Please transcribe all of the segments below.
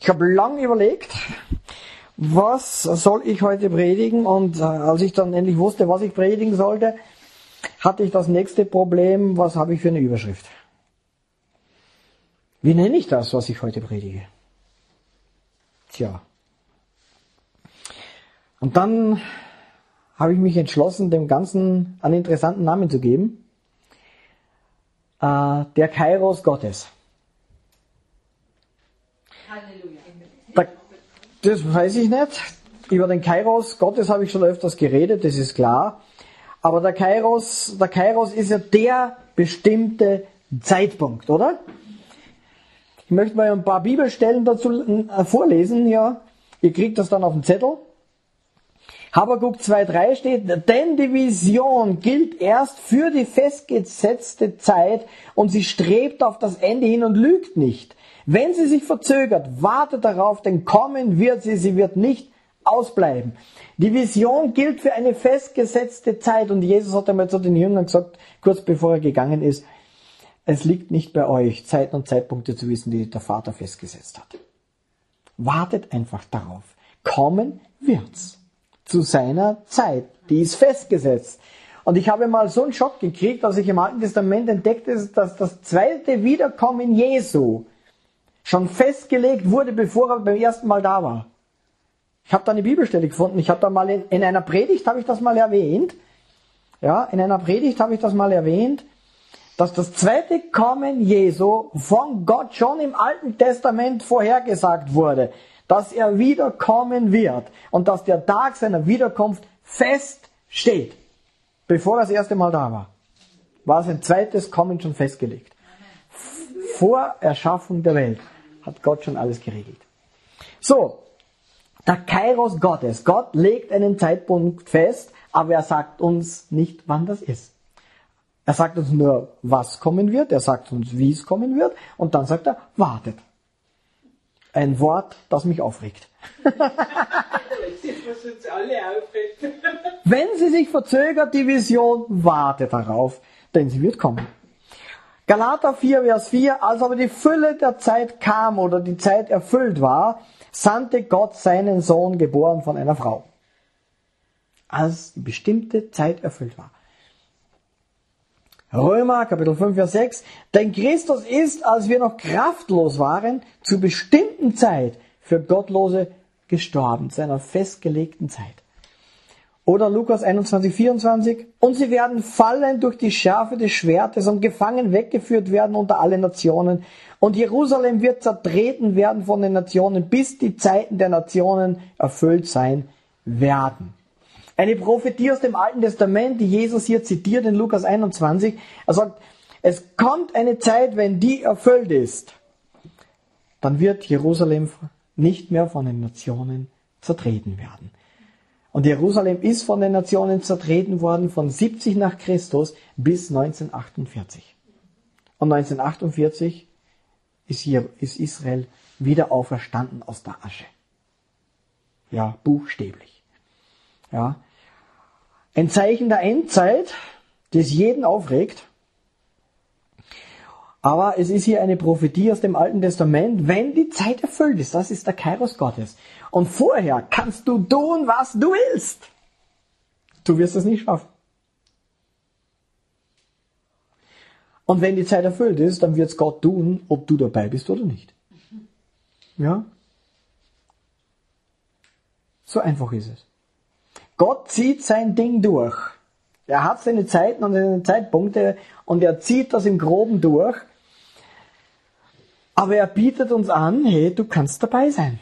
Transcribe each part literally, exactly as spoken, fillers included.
Ich habe lange überlegt, was soll ich heute predigen, und äh, als ich dann endlich wusste, was ich predigen sollte, hatte ich das nächste Problem: Was habe ich für eine Überschrift? Wie nenne ich das, was ich heute predige? Tja. Und dann habe ich mich entschlossen, dem Ganzen einen interessanten Namen zu geben. Äh, der Kairos Gottes. Halleluja. Da, das weiß ich nicht. Über den Kairos Gottes habe ich schon öfters geredet, das ist klar. Aber der Kairos, der Kairos ist ja der bestimmte Zeitpunkt, oder? Ich möchte mal ein paar Bibelstellen dazu vorlesen. Ja. Ihr kriegt das dann auf den Zettel. Habakuk zwei drei steht: Denn die Vision gilt erst für die festgesetzte Zeit und sie strebt auf das Ende hin und lügt nicht. Wenn sie sich verzögert, wartet darauf, denn kommen wird sie, sie wird nicht ausbleiben. Die Vision gilt für eine festgesetzte Zeit, und Jesus hat einmal zu den Jüngern gesagt, kurz bevor er gegangen ist: Es liegt nicht bei euch, Zeiten und Zeitpunkte zu wissen, die der Vater festgesetzt hat. Wartet einfach darauf. Kommen wird's. Zu seiner Zeit. Die ist festgesetzt. Und ich habe mal so einen Schock gekriegt, als ich im Alten Testament entdeckte, dass das zweite Wiederkommen Jesu schon festgelegt wurde, bevor er beim ersten Mal da war. Ich habe da eine Bibelstelle gefunden. Ich habe da mal in, in einer Predigt habe ich das mal erwähnt. Ja, in einer Predigt habe ich das mal erwähnt, dass das zweite Kommen Jesu von Gott schon im Alten Testament vorhergesagt wurde, dass er wiederkommen wird und dass der Tag seiner Wiederkunft feststeht. Bevor er das erste Mal da war, war sein zweites Kommen schon festgelegt. Vor Erschaffung der Welt hat Gott schon alles geregelt. So, der Kairos Gottes. Gott legt einen Zeitpunkt fest, aber er sagt uns nicht, wann das ist. Er sagt uns nur, was kommen wird, er sagt uns, wie es kommen wird, und dann sagt er, wartet. Ein Wort, das mich aufregt. Wenn sie sich verzögert, die Vision, wartet darauf, denn sie wird kommen. Galater vier, Vers vier: Als aber die Fülle der Zeit kam oder die Zeit erfüllt war, sandte Gott seinen Sohn, geboren von einer Frau. Als die bestimmte Zeit erfüllt war. Römer, Kapitel fünf, Vers sechs: Denn Christus ist, als wir noch kraftlos waren, zur bestimmten Zeit für Gottlose gestorben, zu einer festgelegten Zeit. Oder Lukas einundzwanzig, vierundzwanzig: Und sie werden fallen durch die Schärfe des Schwertes und gefangen weggeführt werden unter alle Nationen. Und Jerusalem wird zertreten werden von den Nationen, bis die Zeiten der Nationen erfüllt sein werden. Eine Prophetie aus dem Alten Testament, die Jesus hier zitiert in Lukas einundzwanzig. Er sagt, es kommt eine Zeit, wenn die erfüllt ist, dann wird Jerusalem nicht mehr von den Nationen zertreten werden. Und Jerusalem ist von den Nationen zertreten worden von siebzig nach Christus bis neunzehnhundertachtundvierzig. Und neunzehnhundertachtundvierzig ist, hier, ist Israel wieder auferstanden aus der Asche. Ja, buchstäblich. Ja. Ein Zeichen der Endzeit, das jeden aufregt. Aber es ist hier eine Prophetie aus dem Alten Testament, wenn die Zeit erfüllt ist. Das ist der Kairos Gottes. Und vorher kannst du tun, was du willst. Du wirst es nicht schaffen. Und wenn die Zeit erfüllt ist, dann wird es Gott tun, ob du dabei bist oder nicht. Ja? So einfach ist es. Gott zieht sein Ding durch. Er hat seine Zeiten und seine Zeitpunkte und er zieht das im Groben durch. Aber er bietet uns an, hey, du kannst dabei sein.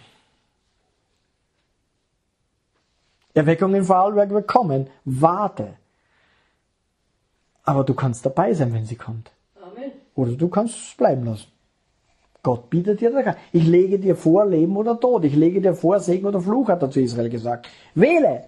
Erweckung in Vorarlberg wird kommen. Warte. Aber du kannst dabei sein, wenn sie kommt. Amen. Oder du kannst es bleiben lassen. Gott bietet dir das an. Ich lege dir vor, Leben oder Tod. Ich lege dir vor, Segen oder Fluch, hat er zu Israel gesagt. Wähle.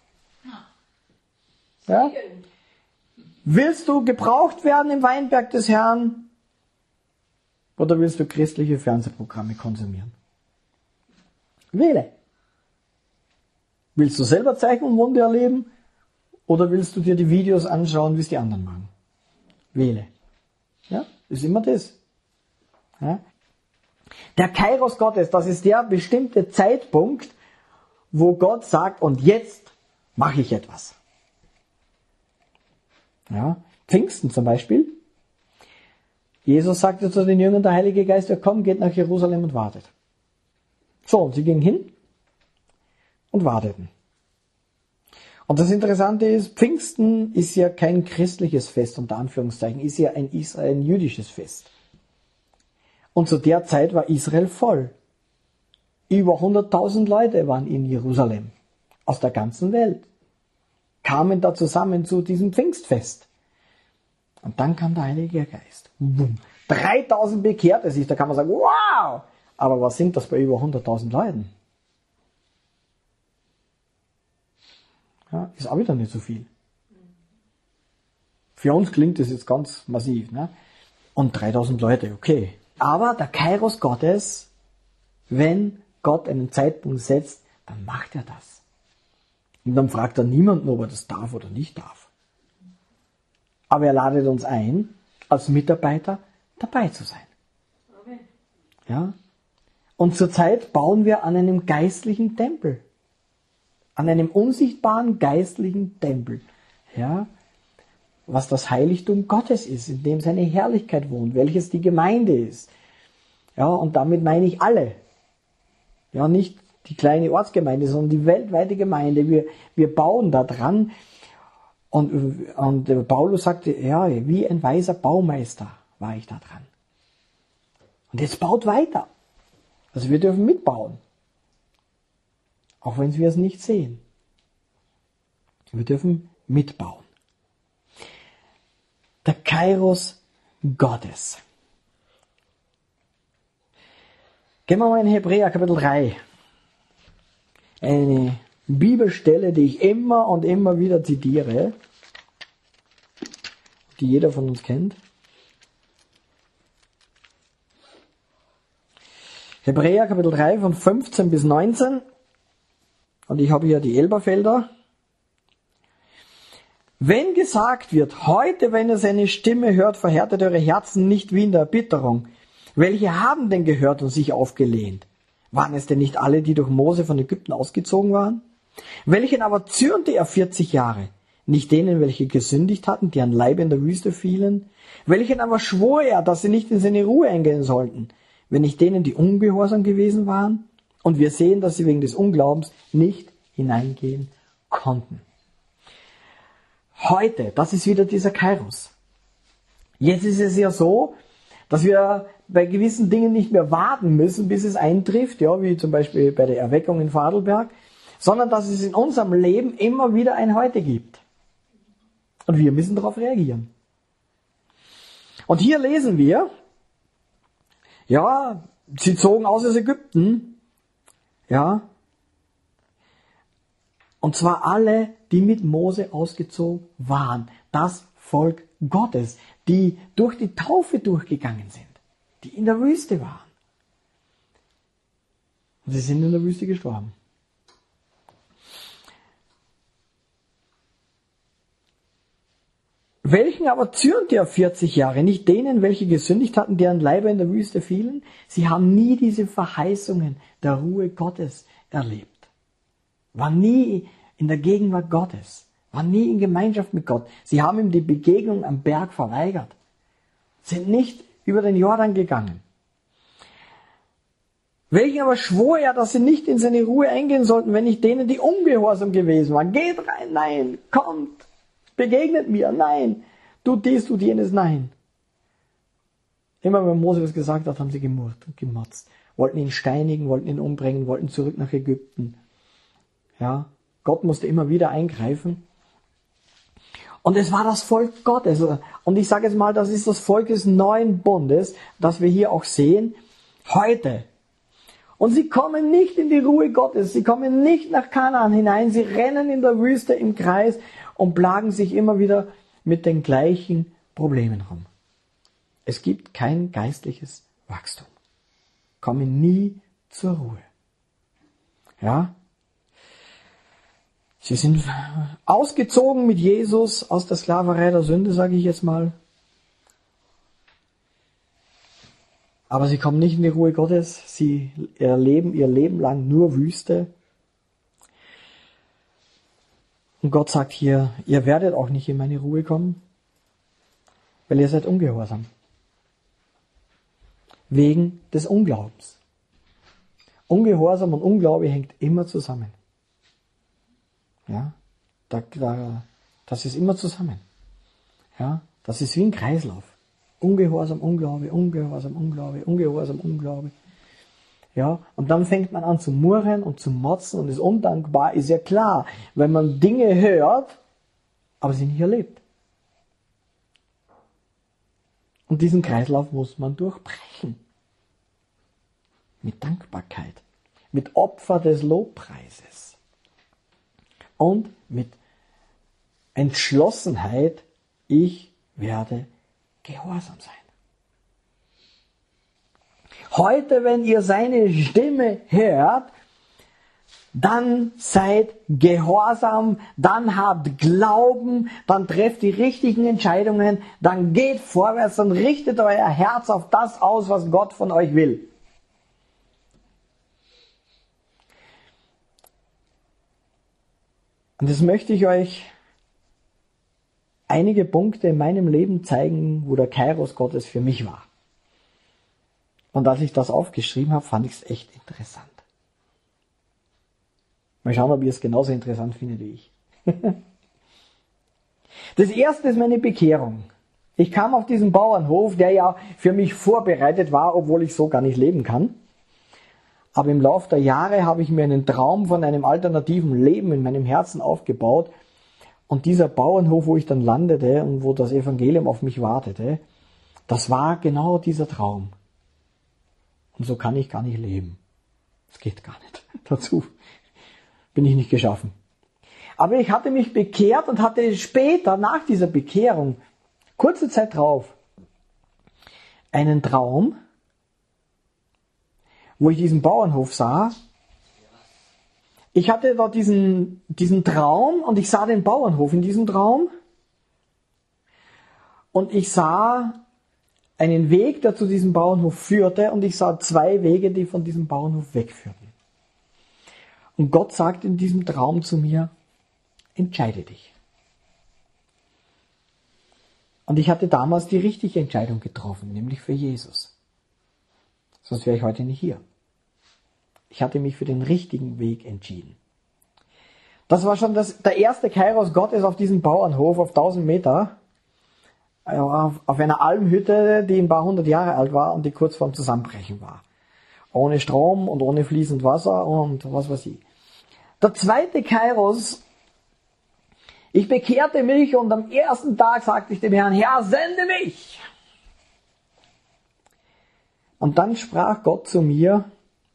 Ja? Willst du gebraucht werden im Weinberg des Herrn? Oder willst du christliche Fernsehprogramme konsumieren? Wähle. Willst du selber Zeichen und Wunder erleben? Oder willst du dir die Videos anschauen, wie es die anderen machen? Wähle. Ja, ist immer das. Ja? Der Kairos Gottes, das ist der bestimmte Zeitpunkt, wo Gott sagt, und jetzt mache ich etwas. Ja, Pfingsten zum Beispiel. Jesus sagte zu den Jüngern, der Heilige Geist wird kommen, geht nach Jerusalem und wartet. So, und sie gingen hin und warteten. Und das Interessante ist, Pfingsten ist ja kein christliches Fest, unter Anführungszeichen, ist ja ein, Israel, ein jüdisches Fest. Und zu der Zeit war Israel voll. Über hunderttausend Leute waren in Jerusalem, aus der ganzen Welt, kamen da zusammen zu diesem Pfingstfest. Und dann kam der Heilige Geist. Boom. dreitausend bekehrte sich, da kann man sagen, wow! Aber was sind das bei über hunderttausend Leuten? Ja, ist auch wieder nicht so viel. Für uns klingt das jetzt ganz massiv. Ne? Und dreitausend Leute, okay. Aber der Kairos Gottes, wenn Gott einen Zeitpunkt setzt, dann macht er das. Und dann fragt er niemanden, ob er das darf oder nicht darf. Aber er ladet uns ein, als Mitarbeiter dabei zu sein. Okay. Ja? Und zurzeit bauen wir an einem geistlichen Tempel. An einem unsichtbaren geistlichen Tempel. Ja? Was das Heiligtum Gottes ist, in dem seine Herrlichkeit wohnt, welches die Gemeinde ist. Ja, und damit meine ich alle. Ja, nicht die kleine Ortsgemeinde, sondern die weltweite Gemeinde. Wir, wir bauen da dran. Und, und Paulus sagte, ja, wie ein weiser Baumeister war ich da dran. Und jetzt baut weiter. Also wir dürfen mitbauen. Auch wenn wir es nicht sehen. Wir dürfen mitbauen. Der Kairos Gottes. Gehen wir mal in Hebräer Kapitel drei. Eine Bibelstelle, die ich immer und immer wieder zitiere, die jeder von uns kennt. Hebräer Kapitel drei von fünfzehn bis neunzehn. Und ich habe hier die Elberfelder. Wenn gesagt wird, heute, wenn ihr seine Stimme hört, verhärtet eure Herzen nicht wie in der Erbitterung. Welche haben denn gehört und sich aufgelehnt? Waren es denn nicht alle, die durch Mose von Ägypten ausgezogen waren? Welchen aber zürnte er vierzig Jahre? Nicht denen, welche gesündigt hatten, die an Leib in der Wüste fielen? Welchen aber schwor er, dass sie nicht in seine Ruhe eingehen sollten? Wenn nicht denen, die ungehorsam gewesen waren? Und wir sehen, dass sie wegen des Unglaubens nicht hineingehen konnten. Heute, das ist wieder dieser Kairos. Jetzt ist es ja so, dass wir bei gewissen Dingen nicht mehr warten müssen, bis es eintrifft, ja, wie zum Beispiel bei der Erweckung in Vorarlberg, sondern dass es in unserem Leben immer wieder ein Heute gibt. Und wir müssen darauf reagieren. Und hier lesen wir, ja, sie zogen aus aus Ägypten, ja, und zwar alle, die mit Mose ausgezogen waren. Das Volk Gottes, die durch die Taufe durchgegangen sind, die in der Wüste waren. Und sie sind in der Wüste gestorben. Welchen aber zürnte er vierzig Jahre? Nicht denen, welche gesündigt hatten, deren Leiber in der Wüste fielen? Sie haben nie diese Verheißungen der Ruhe Gottes erlebt. War nie in der Gegenwart Gottes. War nie in Gemeinschaft mit Gott. Sie haben ihm die Begegnung am Berg verweigert. Sind nicht über den Jordan gegangen. Welchen aber schwor er, dass sie nicht in seine Ruhe eingehen sollten, wenn nicht denen, die ungehorsam gewesen waren. Geht rein, nein, kommt, begegnet mir, nein, tut dies, tut jenes, nein. Immer wenn Mose das gesagt hat, haben sie gemurrt und gemotzt. Wollten ihn steinigen, wollten ihn umbringen, wollten zurück nach Ägypten. Ja, Gott musste immer wieder eingreifen. Und es war das Volk Gottes. Und ich sage jetzt mal, das ist das Volk des neuen Bundes, das wir hier auch sehen, heute. Und sie kommen nicht in die Ruhe Gottes, sie kommen nicht nach Kanaan hinein, sie rennen in der Wüste im Kreis und plagen sich immer wieder mit den gleichen Problemen rum. Es gibt kein geistliches Wachstum. Kommen nie zur Ruhe. Ja? Sie sind ausgezogen mit Jesus aus der Sklaverei der Sünde, sage ich jetzt mal. Aber sie kommen nicht in die Ruhe Gottes. Sie erleben ihr Leben lang nur Wüste. Und Gott sagt hier, ihr werdet auch nicht in meine Ruhe kommen, weil ihr seid ungehorsam. Wegen des Unglaubens. Ungehorsam und Unglaube hängt immer zusammen. Ja, da, da, das ist immer zusammen. Ja, das ist wie ein Kreislauf. Ungehorsam, Unglaube, Ungehorsam, Unglaube, Ungehorsam, Unglaube. Ja, und dann fängt man an zu murren und zu motzen und ist undankbar, ist ja klar, wenn man Dinge hört, aber sie nicht erlebt. Und diesen Kreislauf muss man durchbrechen. Mit Dankbarkeit, mit Opfer des Lobpreises und mit Entschlossenheit, ich werde gehorsam sein. Heute, wenn ihr seine Stimme hört, dann seid gehorsam, dann habt Glauben, dann trefft die richtigen Entscheidungen, dann geht vorwärts, dann richtet euer Herz auf das aus, was Gott von euch will. Und jetzt möchte ich euch einige Punkte in meinem Leben zeigen, wo der Kairos Gottes für mich war. Und als ich das aufgeschrieben habe, fand ich es echt interessant. Mal schauen, ob ihr es genauso interessant findet wie ich. Das erste ist meine Bekehrung. Ich kam auf diesen Bauernhof, der ja für mich vorbereitet war, obwohl ich so gar nicht leben kann. Aber im Laufe der Jahre habe ich mir einen Traum von einem alternativen Leben in meinem Herzen aufgebaut. Und dieser Bauernhof, wo ich dann landete und wo das Evangelium auf mich wartete, das war genau dieser Traum. Und so kann ich gar nicht leben. Das geht gar nicht. Dazu bin ich nicht geschaffen. Aber ich hatte mich bekehrt und hatte später, nach dieser Bekehrung, kurze Zeit drauf, einen Traum, wo ich diesen Bauernhof sah. Ich hatte da diesen, diesen Traum und ich sah den Bauernhof in diesem Traum. Und ich sah einen Weg, der zu diesem Bauernhof führte, und ich sah zwei Wege, die von diesem Bauernhof wegführten. Und Gott sagte in diesem Traum zu mir, entscheide dich. Und ich hatte damals die richtige Entscheidung getroffen, nämlich für Jesus. Sonst wäre ich heute nicht hier. Ich hatte mich für den richtigen Weg entschieden. Das war schon das, der erste Kairos Gottes auf diesem Bauernhof auf tausend Meter, auf, auf einer Almhütte, die ein paar hundert Jahre alt war und die kurz vorm Zusammenbrechen war. Ohne Strom und ohne fließend Wasser und was weiß ich. Der zweite Kairos, ich bekehrte mich und am ersten Tag sagte ich dem Herrn, Herr, sende mich! Und dann sprach Gott zu mir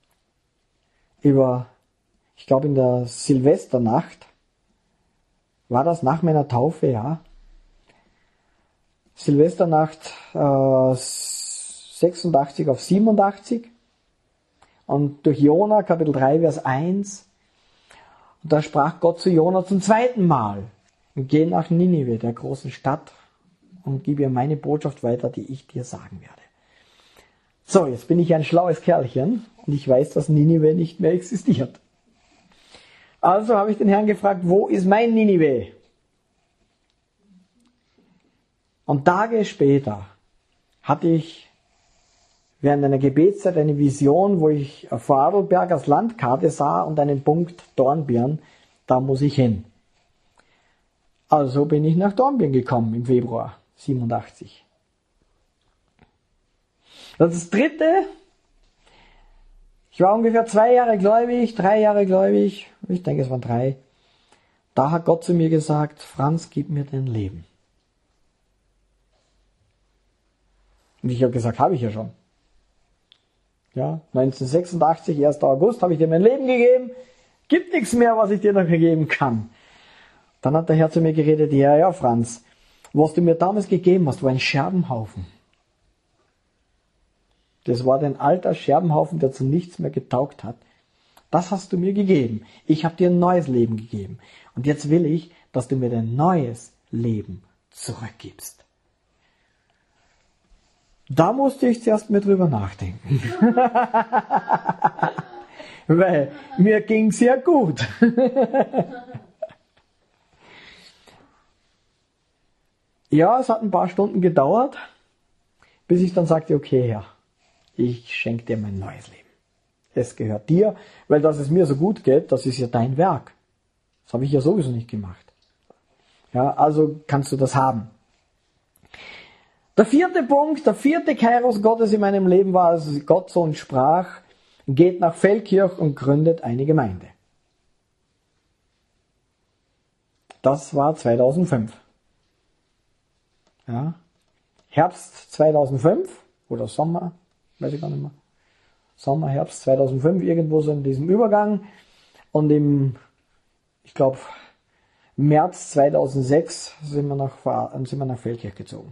über, ich glaube in der Silvesternacht, war das nach meiner Taufe, ja. Silvesternacht äh, sechsundachtzig auf siebenundachtzig und durch Jona, Kapitel drei, Vers eins. Und da sprach Gott zu Jona zum zweiten Mal, geh nach Ninive, der großen Stadt, und gib ihr meine Botschaft weiter, die ich dir sagen werde. So, jetzt bin ich ein schlaues Kerlchen und ich weiß, dass Ninive nicht mehr existiert. Also habe ich den Herrn gefragt, wo ist mein Ninive? Und Tage später hatte ich während einer Gebetszeit eine Vision, wo ich Vorarlberg Landkarte sah und einen Punkt Dornbirn, da muss ich hin. Also bin ich nach Dornbirn gekommen im Februar siebenundachtzig. Das dritte, ich war ungefähr zwei Jahre gläubig, drei Jahre gläubig, ich denke es waren drei. Da hat Gott zu mir gesagt, Franz, gib mir dein Leben. Und ich habe gesagt, habe ich ja schon. Ja, neunzehnhundertsechsundachtzig, erster August, habe ich dir mein Leben gegeben. Gibt nichts mehr, was ich dir noch geben kann. Dann hat der Herr zu mir geredet, ja, ja, Franz, was du mir damals gegeben hast, war ein Scherbenhaufen. Das war dein alter Scherbenhaufen, der zu nichts mehr getaugt hat. Das hast du mir gegeben. Ich habe dir ein neues Leben gegeben. Und jetzt will ich, dass du mir dein neues Leben zurückgibst. Da musste ich zuerst mal drüber nachdenken. Weil mir ging's ja gut. Ja, es hat ein paar Stunden gedauert, bis ich dann sagte, okay, Herr, ich schenke dir mein neues Leben. Es gehört dir, weil dass es mir so gut geht, das ist ja dein Werk. Das habe ich ja sowieso nicht gemacht. Ja, also kannst du das haben. Der vierte Punkt, der vierte Kairos Gottes in meinem Leben war, als Gott so sprach, geht nach Feldkirch und gründet eine Gemeinde. Das war zweitausendfünf. Ja, Herbst zweitausendfünf oder Sommer, weiß ich gar nicht mehr. Sommer, Herbst zweitausendfünf, irgendwo so in diesem Übergang. Und im, ich glaube, März zweitausendsechs sind wir nach, sind wir nach Feldkirch gezogen.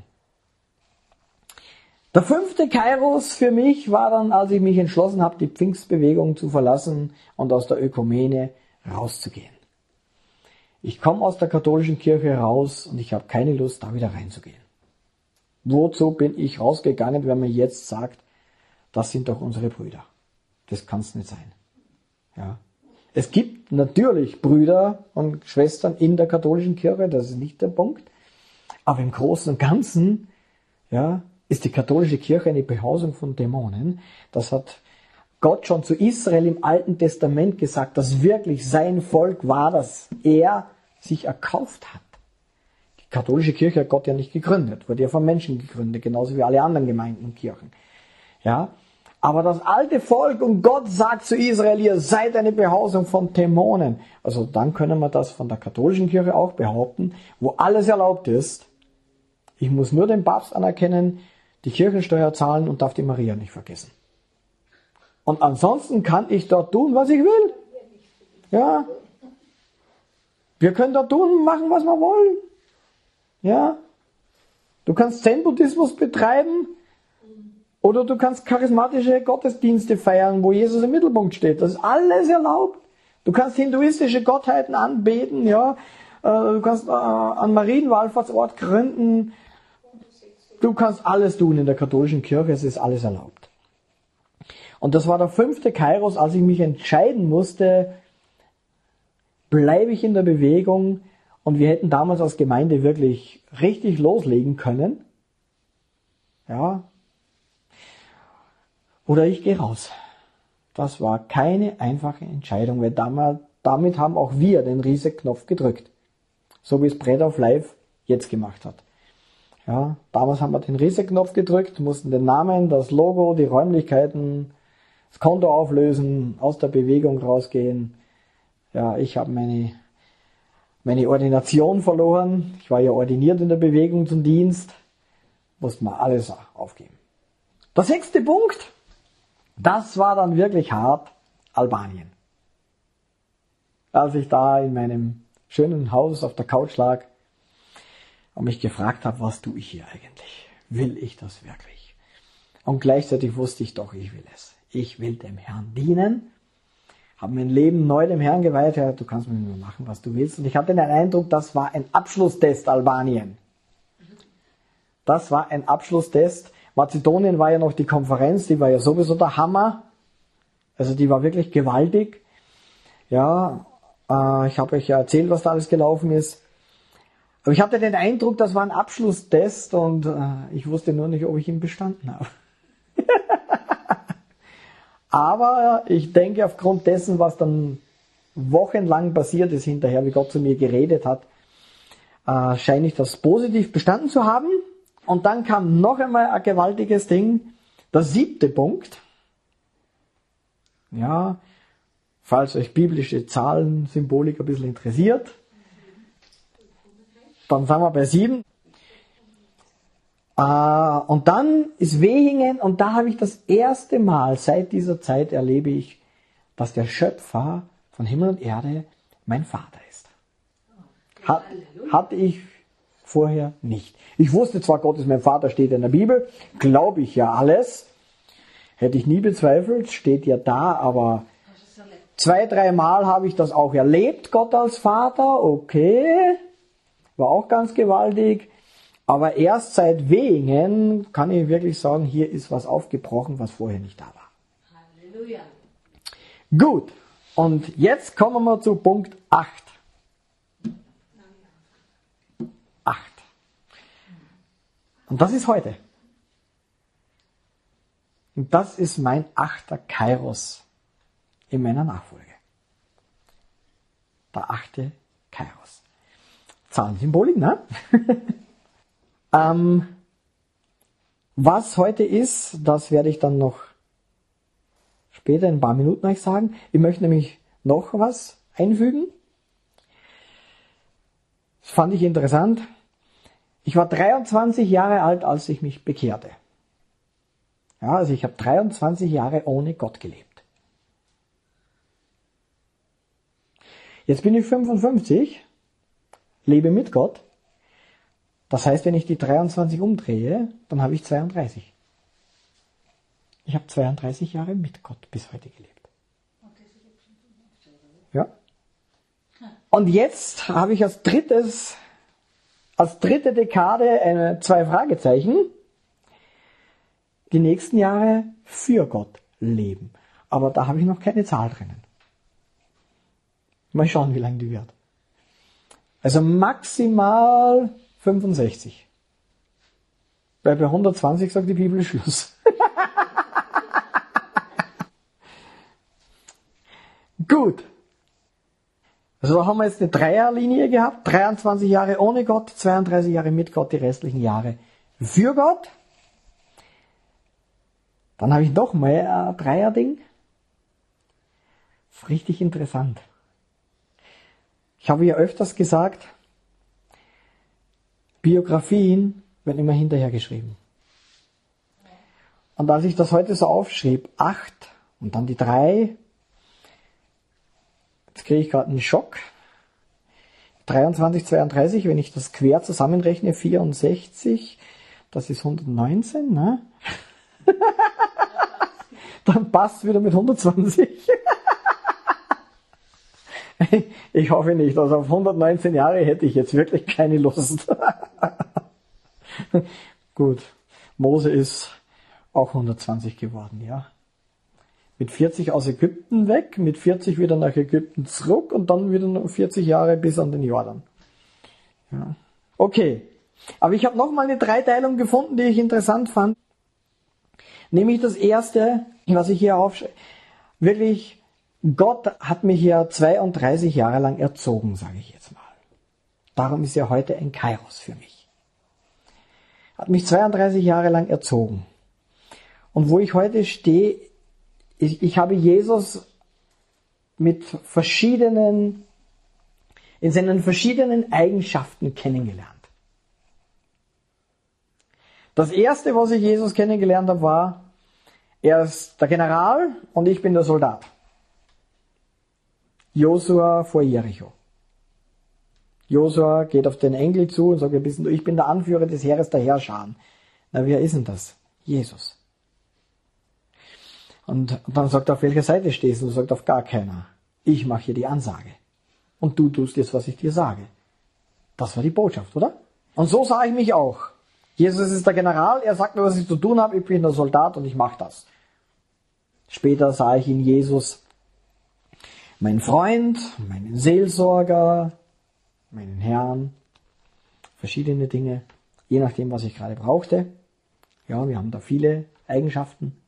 Der fünfte Kairos für mich war dann, als ich mich entschlossen habe, die Pfingstbewegung zu verlassen und aus der Ökumene rauszugehen. Ich komme aus der katholischen Kirche raus und ich habe keine Lust, da wieder reinzugehen. Wozu bin ich rausgegangen, wenn man jetzt sagt, das sind doch unsere Brüder? Das kann es nicht sein. Ja. Es gibt natürlich Brüder und Schwestern in der katholischen Kirche, das ist nicht der Punkt. Aber im Großen und Ganzen, ja, ist die katholische Kirche eine Behausung von Dämonen. Das hat Gott schon zu Israel im Alten Testament gesagt, dass wirklich sein Volk war, das er sich erkauft hat. Die katholische Kirche hat Gott ja nicht gegründet, wurde ja von Menschen gegründet, genauso wie alle anderen Gemeinden und Kirchen. Ja, aber das alte Volk und Gott sagt zu Israel, ihr seid eine Behausung von Dämonen. Also dann können wir das von der katholischen Kirche auch behaupten, wo alles erlaubt ist. Ich muss nur den Papst anerkennen, die Kirchensteuer zahlen und darf die Maria nicht vergessen. Und ansonsten kann ich dort tun, was ich will. Ja. Wir können dort tun, machen, was wir wollen. Ja. Du kannst Zen-Buddhismus betreiben oder du kannst charismatische Gottesdienste feiern, wo Jesus im Mittelpunkt steht. Das ist alles erlaubt. Du kannst hinduistische Gottheiten anbeten, ja. Du kannst äh, einen Marienwallfahrtsort gründen. Du kannst alles tun in der katholischen Kirche, es ist alles erlaubt. Und das war der fünfte Kairos, als ich mich entscheiden musste, bleibe ich in der Bewegung, und wir hätten damals als Gemeinde wirklich richtig loslegen können. Ja. Oder ich gehe raus. Das war keine einfache Entscheidung, weil damals, damit haben auch wir den Reset-Knopf gedrückt. So wie es Bread of Life jetzt gemacht hat. Ja, damals haben wir den Reset-Knopf gedrückt, mussten den Namen, das Logo, die Räumlichkeiten, das Konto auflösen, aus der Bewegung rausgehen. Ja, ich habe meine, meine Ordination verloren. Ich war ja ordiniert in der Bewegung zum Dienst. Musste mal alles aufgeben. Der sechste Punkt, das war dann wirklich hart, Albanien. Als ich da in meinem schönen Haus auf der Couch lag und mich gefragt habe, was tue ich hier eigentlich? Will ich das wirklich? Und gleichzeitig wusste ich doch, ich will es. Ich will dem Herrn dienen, habe mein Leben neu dem Herrn geweiht. Ja, du kannst mit mir machen, was du willst. Und ich hatte den Eindruck, das war ein Abschlusstest, Albanien. Das war ein Abschlusstest. Mazedonien war ja noch die Konferenz, die war ja sowieso der Hammer. Also die war wirklich gewaltig. Ja, äh, ich habe euch ja erzählt, was da alles gelaufen ist. Aber ich hatte den Eindruck, das war ein Abschlusstest und äh, ich wusste nur nicht, ob ich ihn bestanden habe. Aber ich denke, aufgrund dessen, was dann wochenlang passiert ist hinterher, wie Gott zu mir geredet hat, äh, scheine ich das positiv bestanden zu haben. Und dann kam noch einmal ein gewaltiges Ding, der siebte Punkt. Ja, falls euch biblische Zahlen, Symbolik ein bisschen interessiert, dann sind wir bei sieben. Äh, und dann ist Wehingen, und da habe ich das erste Mal seit dieser Zeit erlebe ich, dass der Schöpfer von Himmel und Erde mein Vater ist. Hat, hatte ich vorher nicht. Ich wusste zwar, Gott ist mein Vater, steht in der Bibel, glaube ich ja alles. Hätte ich nie bezweifelt, steht ja da, aber zwei, dreimal habe ich das auch erlebt, Gott als Vater, okay. War auch ganz gewaltig. Aber erst seit wenigen kann ich wirklich sagen, hier ist was aufgebrochen, was vorher nicht da war. Halleluja. Gut, und jetzt kommen wir zu Punkt acht. acht. Und das ist heute. Und das ist mein achter Kairos in meiner Nachfolge. Der achte Kairos. Zahlensymbolik, ne? ähm, was heute ist, das werde ich dann noch später in ein paar Minuten euch sagen. Ich möchte nämlich noch was einfügen. Das fand ich interessant. Ich war dreiundzwanzig Jahre alt, als ich mich bekehrte. Ja, also ich habe dreiundzwanzig Jahre ohne Gott gelebt. Jetzt bin ich fünfundfünfzig, lebe mit Gott. Das heißt, wenn ich die dreiundzwanzig umdrehe, dann habe ich zweiunddreißig. Ich habe zweiunddreißig Jahre mit Gott bis heute gelebt. Ja. Und jetzt habe ich als drittes, als dritte Dekade eine, zwei Fragezeichen. Die nächsten Jahre für Gott leben. Aber da habe ich noch keine Zahl drinnen. Mal schauen, wie lange die wird. Also maximal fünfundsechzig. Weil bei hundertzwanzig sagt die Bibel Schluss. Gut. Also da haben wir jetzt eine Dreierlinie gehabt. dreiundzwanzig Jahre ohne Gott, zweiunddreißig Jahre mit Gott, die restlichen Jahre für Gott. Dann habe ich noch mal ein Dreierding. Das ist richtig interessant. Ich habe ja öfters gesagt, Biografien werden immer hinterher geschrieben. Und als ich das heute so aufschrieb, acht und dann die drei, jetzt kriege ich gerade einen Schock. dreiundzwanzig, zweiunddreißig, wenn ich das quer zusammenrechne, vierundsechzig, das ist hundertneunzehn, ne? Dann passt es wieder mit hundertzwanzig. Ich hoffe nicht, also auf hundertneunzehn Jahre hätte ich jetzt wirklich keine Lust. Gut, Mose ist auch hundertzwanzig geworden, ja. Mit vierzig aus Ägypten weg, mit vierzig wieder nach Ägypten zurück und dann wieder noch vierzig Jahre bis an den Jordan. Ja. Okay, aber ich habe noch mal eine Dreiteilung gefunden, die ich interessant fand. Nämlich das erste, was ich hier aufschreibe. Wirklich, Gott hat mich ja zweiunddreißig Jahre lang erzogen, sage ich jetzt mal. Darum ist er heute ein Kairos für mich. Hat mich zweiunddreißig Jahre lang erzogen. Und wo ich heute stehe, ich, ich habe Jesus mit verschiedenen, in seinen verschiedenen Eigenschaften kennengelernt. Das erste, was ich Jesus kennengelernt habe, war, er ist der General und ich bin der Soldat. Josua vor Jericho. Josua geht auf den Engel zu und sagt, ich bin der Anführer des Heeres der Herrscher. Na, wer ist denn das? Jesus. Und dann sagt er, auf welcher Seite stehst du? Und sagt, auf gar keiner. Ich mache hier die Ansage. Und du tust jetzt, was ich dir sage. Das war die Botschaft, oder? Und so sah ich mich auch. Jesus ist der General, er sagt mir, was ich zu tun habe, ich bin der Soldat und ich mache das. Später sah ich in Jesus meinen Freund, meinen Seelsorger, meinen Herrn, verschiedene Dinge, je nachdem, was ich gerade brauchte. Ja, wir haben da viele Eigenschaften.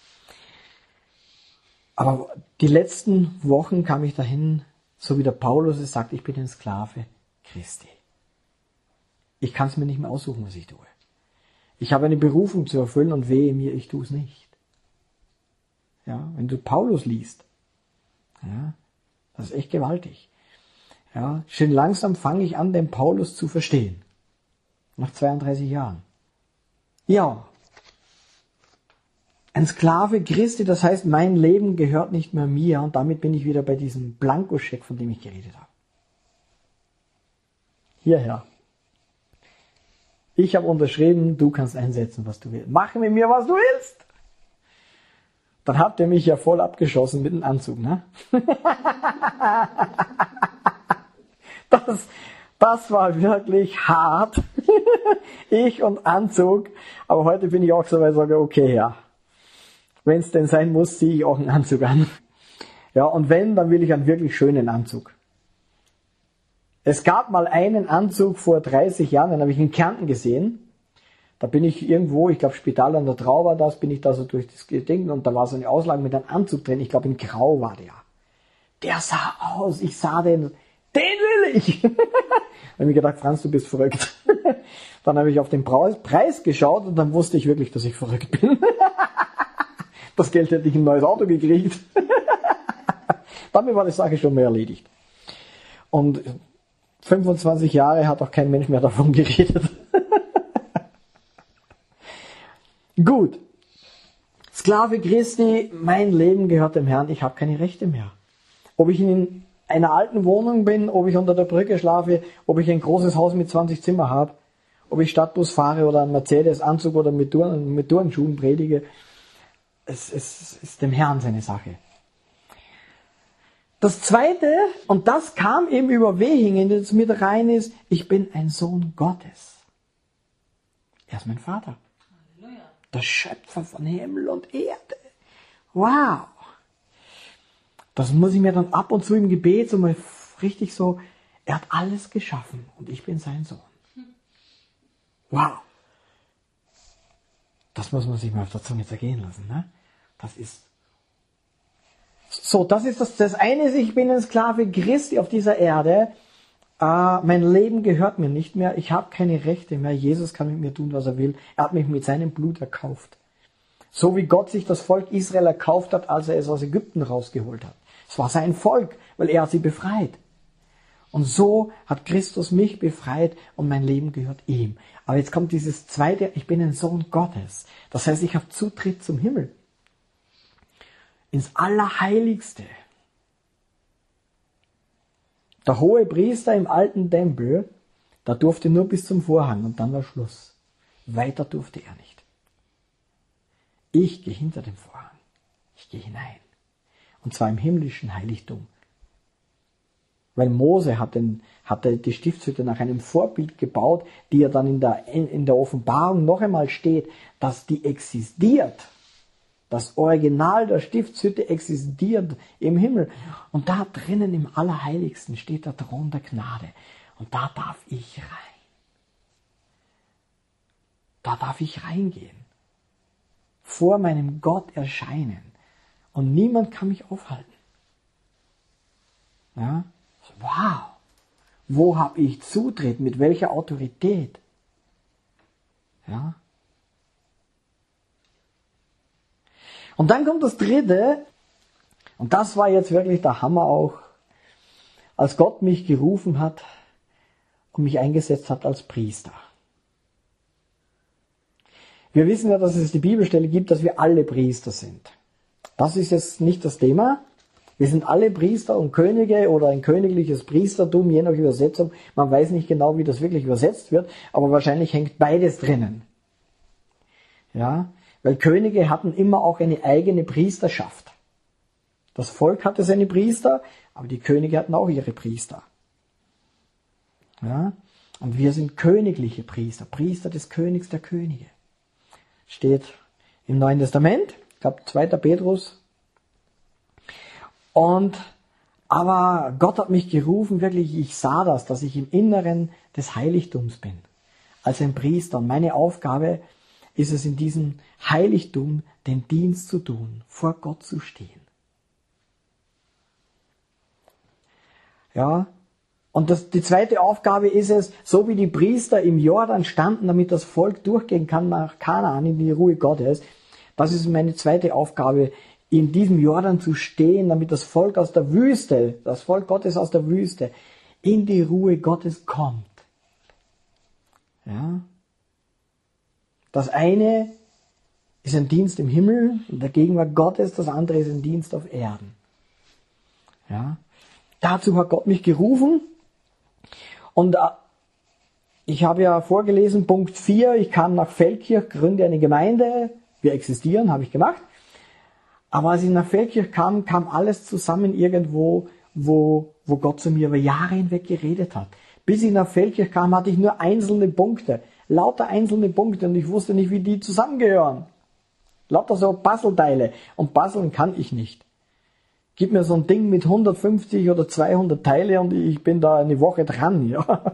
Aber die letzten Wochen kam ich dahin, so wie der Paulus es sagt, ich bin ein Sklave Christi. Ich kann es mir nicht mehr aussuchen, was ich tue. Ich habe eine Berufung zu erfüllen und wehe mir, ich tue es nicht. Ja, wenn du Paulus liest, ja, das ist echt gewaltig. Ja, schön langsam fange ich an, den Paulus zu verstehen. Nach zweiunddreißig Jahren. Ja, ein Sklave Christi, das heißt, mein Leben gehört nicht mehr mir und damit bin ich wieder bei diesem Blankoscheck, von dem ich geredet habe. Hierher. Ich habe unterschrieben, du kannst einsetzen, was du willst. Mach mit mir, was du willst. Dann habt ihr mich ja voll abgeschossen mit dem Anzug, ne? Das, das war wirklich hart. Ich und Anzug. Aber heute bin ich auch so, weil ich sage, okay, ja. Wenn es denn sein muss, ziehe ich auch einen Anzug an. Ja, und wenn, dann will ich einen wirklich schönen Anzug. Es gab mal einen Anzug vor dreißig Jahren, den habe ich in Kärnten gesehen. Da bin ich irgendwo, ich glaube Spital an der Trau war das, bin ich da so durch das Ding und da war so eine Auslage mit einem Anzug drin. Ich glaube in Grau war der. Der sah aus, ich sah den, den will ich. Da habe ich mir gedacht, Franz, du bist verrückt. Dann habe ich auf den Preis geschaut und dann wusste ich wirklich, dass ich verrückt bin. Das Geld hätte ich ein neues Auto gekriegt. Damit war die Sache schon mehr erledigt. Und fünfundzwanzig Jahre hat auch kein Mensch mehr davon geredet. Gut. Sklave Christi, mein Leben gehört dem Herrn, ich habe keine Rechte mehr. Ob ich in einer alten Wohnung bin, ob ich unter der Brücke schlafe, ob ich ein großes Haus mit zwanzig Zimmer habe, ob ich Stadtbus fahre oder einen Mercedes-Anzug oder mit, Turn, mit Turnschuhen predige, es, es ist dem Herrn seine Sache. Das Zweite, und das kam eben über Wehingen, das mit rein ist, ich bin ein Sohn Gottes. Er ist mein Vater. Halleluja. Der Schöpfer von Himmel und Erde. Wow. Das muss ich mir dann ab und zu im Gebet so mal richtig so, er hat alles geschaffen und ich bin sein Sohn. Wow. Das muss man sich mal auf der Zunge zergehen lassen, ne? Das ist So, das ist das, das eine ist, ich bin ein Sklave Christi auf dieser Erde. Äh, mein Leben gehört mir nicht mehr. Ich habe keine Rechte mehr. Jesus kann mit mir tun, was er will. Er hat mich mit seinem Blut erkauft. So wie Gott sich das Volk Israel erkauft hat, als er es aus Ägypten rausgeholt hat. Es war sein Volk, weil er hat sie befreit. Und so hat Christus mich befreit und mein Leben gehört ihm. Aber jetzt kommt dieses zweite, ich bin ein Sohn Gottes. Das heißt, ich habe Zutritt zum Himmel. Ins Allerheiligste. Der hohe Priester im alten Tempel, da durfte nur bis zum Vorhang und dann war Schluss. Weiter durfte er nicht. Ich gehe hinter dem Vorhang. Ich gehe hinein. Und zwar im himmlischen Heiligtum. Weil Mose hat, den, hat die Stiftshütte nach einem Vorbild gebaut, die ja dann in der, in der Offenbarung noch einmal steht, dass die existiert. Das Original der Stiftshütte existiert im Himmel. Und da drinnen im Allerheiligsten steht der Thron der Gnade. Und da darf ich rein. Da darf ich reingehen. Vor meinem Gott erscheinen. Und niemand kann mich aufhalten. Ja? Wow. Wo habe ich Zutritt? Mit welcher Autorität? Ja? Und dann kommt das Dritte, und das war jetzt wirklich der Hammer auch, als Gott mich gerufen hat und mich eingesetzt hat als Priester. Wir wissen ja, dass es die Bibelstelle gibt, dass wir alle Priester sind. Das ist jetzt nicht das Thema. Wir sind alle Priester und Könige oder ein königliches Priestertum, je nach Übersetzung. Man weiß nicht genau, wie das wirklich übersetzt wird, aber wahrscheinlich hängt beides drinnen. Ja, weil Könige hatten immer auch eine eigene Priesterschaft. Das Volk hatte seine Priester, aber die Könige hatten auch ihre Priester. Ja, und wir sind königliche Priester, Priester des Königs der Könige. Steht im Neuen Testament, ich glaube zweiter Petrus. Und, aber Gott hat mich gerufen, wirklich, ich sah das, dass ich im Inneren des Heiligtums bin, als ein Priester. Und meine Aufgabe ist es, in diesem Heiligtum den Dienst zu tun, vor Gott zu stehen. Ja, und das, die zweite Aufgabe ist es, so wie die Priester im Jordan standen, damit das Volk durchgehen kann nach Kanaan in die Ruhe Gottes, das ist meine zweite Aufgabe, in diesem Jordan zu stehen, damit das Volk aus der Wüste, das Volk Gottes aus der Wüste, in die Ruhe Gottes kommt. Ja. Das eine ist ein Dienst im Himmel, in der Gegenwart Gottes, das andere ist ein Dienst auf Erden. Ja. Dazu hat Gott mich gerufen. Und ich habe ja vorgelesen, Punkt vier, ich kam nach Feldkirch, gründe eine Gemeinde, wir existieren, habe ich gemacht. Aber als ich nach Feldkirch kam, kam alles zusammen irgendwo, wo, wo Gott zu mir über Jahre hinweg geredet hat. Bis ich nach Feldkirch kam, hatte ich nur einzelne Punkte. Lauter einzelne Punkte und ich wusste nicht, wie die zusammengehören. Lauter so Puzzleteile. Und puzzeln kann ich nicht. Gib mir so ein Ding mit hundertfünfzig oder zweihundert Teile und ich bin da eine Woche dran. Ja.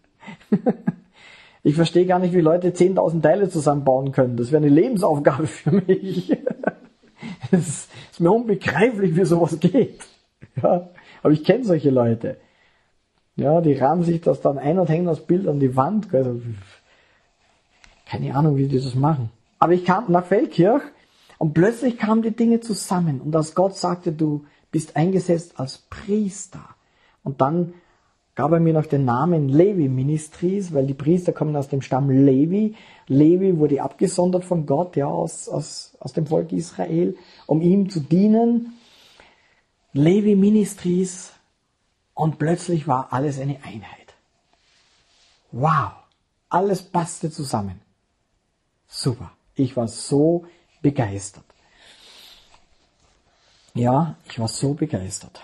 Ich verstehe gar nicht, wie Leute zehntausend Teile zusammenbauen können. Das wäre eine Lebensaufgabe für mich. Es ist mir unbegreiflich, wie sowas geht. Ja, aber ich kenne solche Leute. Ja, die rahmen sich das dann ein und hängen das Bild an die Wand. Also, keine Ahnung, wie die das machen. Aber ich kam nach Feldkirch und plötzlich kamen die Dinge zusammen. Und als Gott sagte, du bist eingesetzt als Priester. Und dann gab er mir noch den Namen Levi Ministries, weil die Priester kommen aus dem Stamm Levi. Levi wurde abgesondert von Gott, ja, aus, aus, aus dem Volk Israel, um ihm zu dienen. Levi Ministries. Und plötzlich war alles eine Einheit. Wow. Alles passte zusammen. Super. Ich war so begeistert. Ja, ich war so begeistert.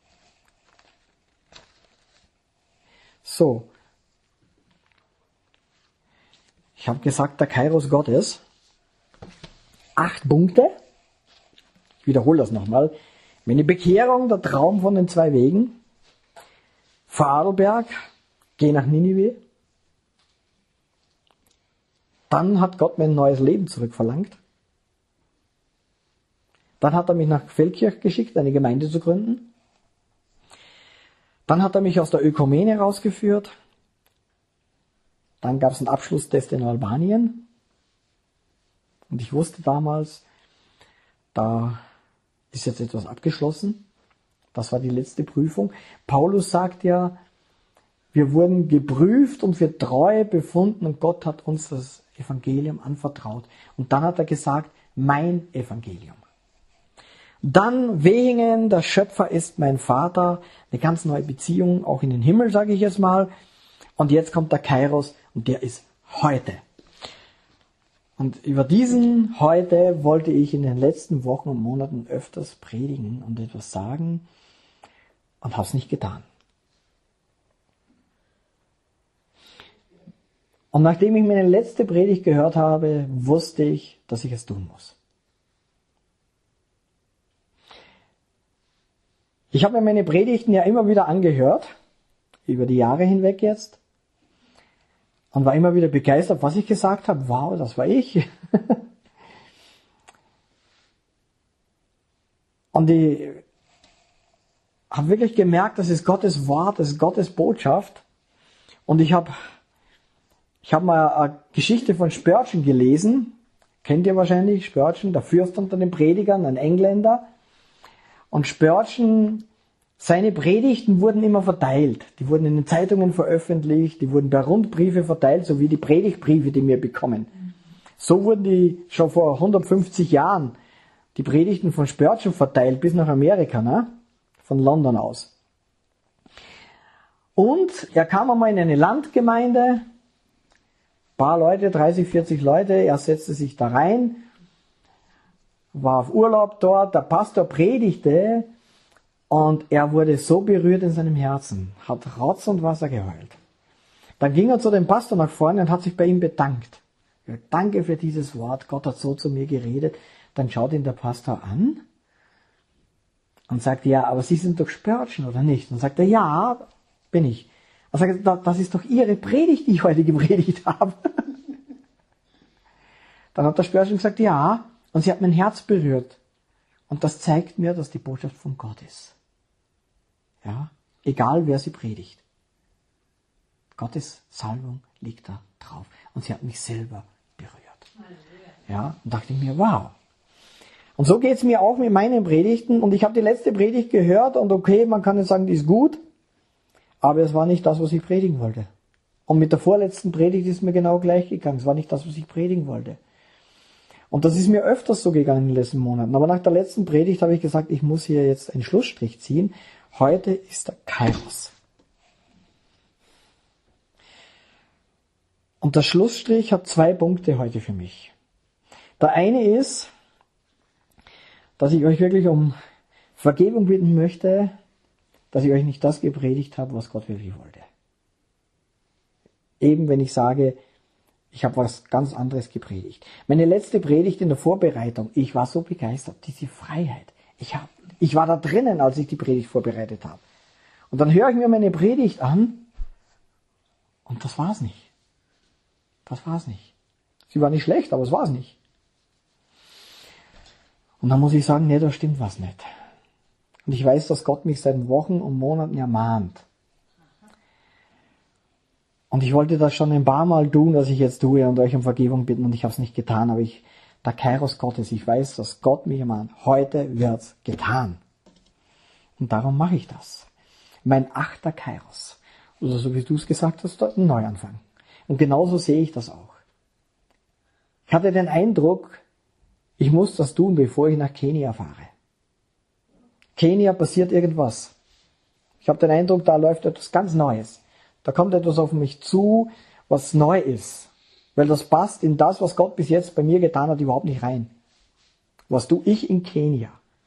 So. Ich habe gesagt, der Kairos Gottes. Acht Punkte. Ich wiederhole das nochmal. Meine Bekehrung, der Traum von den zwei Wegen. Vorarlberg, geh nach Ninive. Dann hat Gott mir ein neues Leben zurückverlangt. Dann hat er mich nach Feldkirch geschickt, eine Gemeinde zu gründen. Dann hat er mich aus der Ökumene rausgeführt. Dann gab es einen Abschlusstest in Albanien. Und ich wusste damals, da ist jetzt etwas abgeschlossen. Das war die letzte Prüfung. Paulus sagt ja, wir wurden geprüft und für treu befunden und Gott hat uns das Evangelium anvertraut. Und dann hat er gesagt, mein Evangelium. Dann Wehingen, der Schöpfer ist mein Vater, eine ganz neue Beziehung, auch in den Himmel, sage ich jetzt mal. Und jetzt kommt der Kairos und der ist heute. Und über diesen heute wollte ich in den letzten Wochen und Monaten öfters predigen und etwas sagen und habe es nicht getan. Und nachdem ich meine letzte Predigt gehört habe, wusste ich, dass ich es tun muss. Ich habe mir meine Predigten ja immer wieder angehört, über die Jahre hinweg jetzt, und war immer wieder begeistert, was ich gesagt habe. Wow, das war ich. Und ich habe wirklich gemerkt, das ist Gottes Wort, das ist Gottes Botschaft. Und ich habe ich hab mal eine Geschichte von Spurgeon gelesen. Kennt ihr wahrscheinlich Spurgeon, der Fürst unter den Predigern, ein Engländer. Und Spurgeon, seine Predigten wurden immer verteilt. Die wurden in den Zeitungen veröffentlicht, die wurden per Rundbriefe verteilt, so wie die Predigtbriefe, die wir bekommen. So wurden die schon vor hundertfünfzig Jahren, die Predigten von Spurgeon verteilt, bis nach Amerika, ne? Von London aus. Und er kam einmal in eine Landgemeinde, ein paar Leute, dreißig, vierzig Leute, er setzte sich da rein, war auf Urlaub dort, der Pastor predigte und er wurde so berührt in seinem Herzen, hat Rotz und Wasser geheult. Dann ging er zu dem Pastor nach vorne und hat sich bei ihm bedankt. Danke für dieses Wort, Gott hat so zu mir geredet. Dann schaut ihn der Pastor an und sagt, ja, aber Sie sind doch Spurgeon, oder nicht? Und sagt er, ja, bin ich. Er sagt, das ist doch Ihre Predigt, die ich heute gepredigt habe. Dann hat der Spurgeon gesagt, ja, und sie hat mein Herz berührt. Und das zeigt mir, dass die Botschaft von Gott ist. Ja, egal wer sie predigt. Gottes Salbung liegt da drauf. Und sie hat mich selber berührt. Ja, und dachte ich mir, wow. Und so geht's mir auch mit meinen Predigten. Und ich habe die letzte Predigt gehört und okay, man kann jetzt sagen, die ist gut. Aber es war nicht das, was ich predigen wollte. Und mit der vorletzten Predigt ist mir genau gleich gegangen. Es war nicht das, was ich predigen wollte. Und das ist mir öfters so gegangen in den letzten Monaten. Aber nach der letzten Predigt habe ich gesagt, ich muss hier jetzt einen Schlussstrich ziehen. Heute ist der Kairos. Und der Schlussstrich hat zwei Punkte heute für mich. Der eine ist, dass ich euch wirklich um Vergebung bitten möchte, dass ich euch nicht das gepredigt habe, was Gott wirklich wollte. Eben wenn ich sage, ich habe was ganz anderes gepredigt. Meine letzte Predigt in der Vorbereitung, ich war so begeistert, diese Freiheit. Ich, hab, ich war da drinnen, als ich die Predigt vorbereitet habe. Und dann höre ich mir meine Predigt an und das war's nicht. Das war's nicht. Sie war nicht schlecht, aber es war's nicht. Und dann muss ich sagen, nee, da stimmt was nicht. Und ich weiß, dass Gott mich seit Wochen und Monaten ermahnt. Und ich wollte das schon ein paar Mal tun, was ich jetzt tue und euch um Vergebung bitten und ich habe es nicht getan. Aber ich, der Kairos Gottes, ich weiß, dass Gott mich ermahnt. Heute wird's getan. Und darum mache ich das. Mein achter Kairos. Oder so wie du es gesagt hast, ein Neuanfang. Und genauso sehe ich das auch. Ich hatte den Eindruck, ich muss das tun, bevor ich nach Kenia fahre. Kenia passiert irgendwas. Ich habe den Eindruck, da läuft etwas ganz Neues. Da kommt etwas auf mich zu, was neu ist. Weil das passt in das, was Gott bis jetzt bei mir getan hat, überhaupt nicht rein. Was tue ich in Kenia?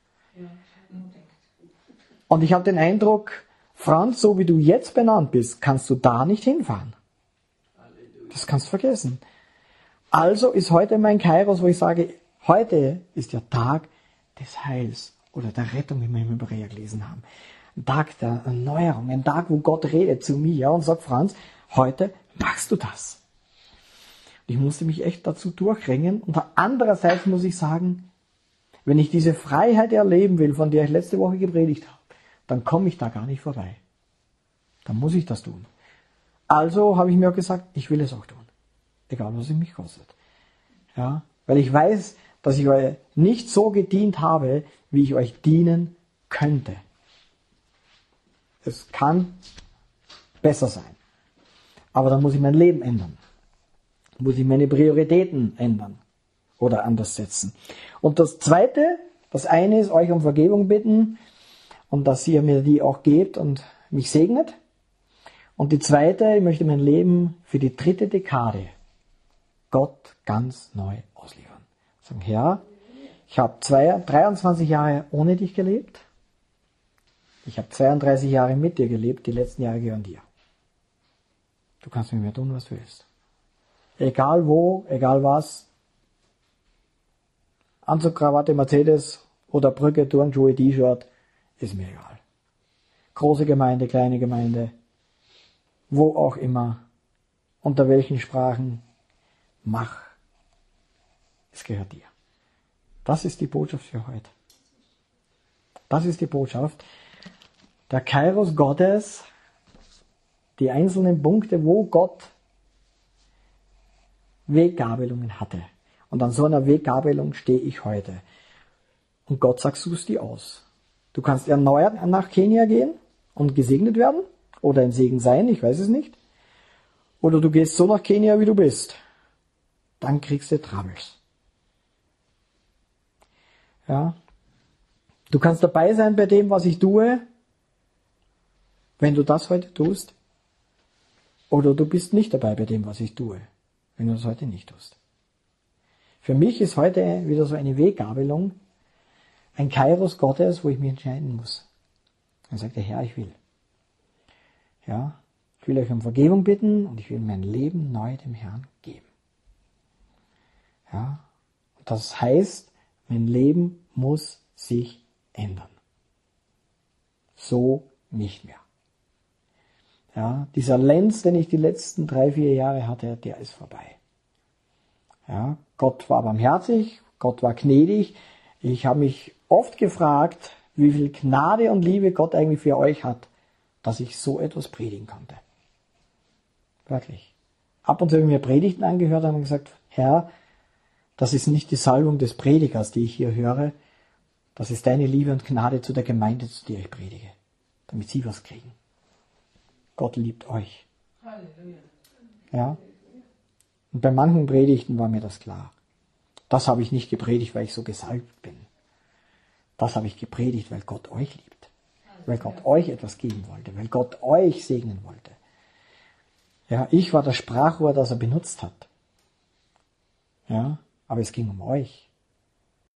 Und ich habe den Eindruck, Franz, so wie du jetzt benannt bist, kannst du da nicht hinfahren. Das kannst du vergessen. Also ist heute mein Kairos, wo ich sage, heute ist der Tag des Heils oder der Rettung, wie wir im Hebräer gelesen haben. Ein Tag der Erneuerung, ein Tag, wo Gott redet zu mir und sagt, Franz, heute machst du das. Und ich musste mich echt dazu durchringen. Und andererseits muss ich sagen, wenn ich diese Freiheit erleben will, von der ich letzte Woche gepredigt habe, dann komme ich da gar nicht vorbei. Dann muss ich das tun. Also habe ich mir auch gesagt, ich will es auch tun. Egal, was es mich kostet. Ja, weil ich weiß, dass ich euch nicht so gedient habe, wie ich euch dienen könnte. Es kann besser sein. Aber dann muss ich mein Leben ändern. Muss ich meine Prioritäten ändern oder anders setzen. Und das Zweite, das eine ist, euch um Vergebung bitten und dass ihr mir die auch gebt und mich segnet. Und die zweite, ich möchte mein Leben für die dritte Dekade Gott ganz neu ausliefern. Sagen, Herr, ich habe dreiundzwanzig Jahre ohne dich gelebt. Ich habe zweiunddreißig Jahre mit dir gelebt, die letzten Jahre gehören dir. Du kannst mit mir tun, was du willst. Egal wo, egal was. Anzug, Krawatte, Mercedes oder Brücke, Turnschuhe, T-Shirt, ist mir egal. Große Gemeinde, kleine Gemeinde, wo auch immer, unter welchen Sprachen, mach. Es gehört dir. Das ist die Botschaft für heute. Das ist die Botschaft. Der Kairos Gottes, die einzelnen Punkte, wo Gott Weggabelungen hatte. Und an so einer Weggabelung stehe ich heute. Und Gott sagt, suchst die aus. Du kannst erneuert nach Kenia gehen und gesegnet werden oder ein Segen sein, ich weiß es nicht. Oder du gehst so nach Kenia, wie du bist. Dann kriegst du Troubles. Ja. Du kannst dabei sein bei dem, was ich tue, wenn du das heute tust. Oder du bist nicht dabei bei dem, was ich tue, wenn du das heute nicht tust. Für mich ist heute wieder so eine Weggabelung, ein Kairos Gottes, wo ich mich entscheiden muss. Dann sagt der Herr, ich will. Ja, ich will euch um Vergebung bitten und ich will mein Leben neu dem Herrn geben. Ja, und das heißt, mein Leben muss sich ändern. So nicht mehr. Ja, dieser Lenz, den ich die letzten drei, vier Jahre hatte, der ist vorbei. Ja, Gott war barmherzig, Gott war gnädig. Ich habe mich oft gefragt, wie viel Gnade und Liebe Gott eigentlich für euch hat, dass ich so etwas predigen konnte. Wirklich. Ab und zu habe ich mir Predigten angehört und habe gesagt, Herr, das ist nicht die Salbung des Predigers, die ich hier höre, das ist deine Liebe und Gnade zu der Gemeinde, zu der ich predige, damit sie was kriegen. Gott liebt euch. Halleluja. Ja. Und bei manchen Predigten war mir das klar. Das habe ich nicht gepredigt, weil ich so gesalbt bin. Das habe ich gepredigt, weil Gott euch liebt. Weil Gott euch etwas geben wollte. Weil Gott euch segnen wollte. Ja, ich war das Sprachrohr, das er benutzt hat. Ja, aber es ging um euch.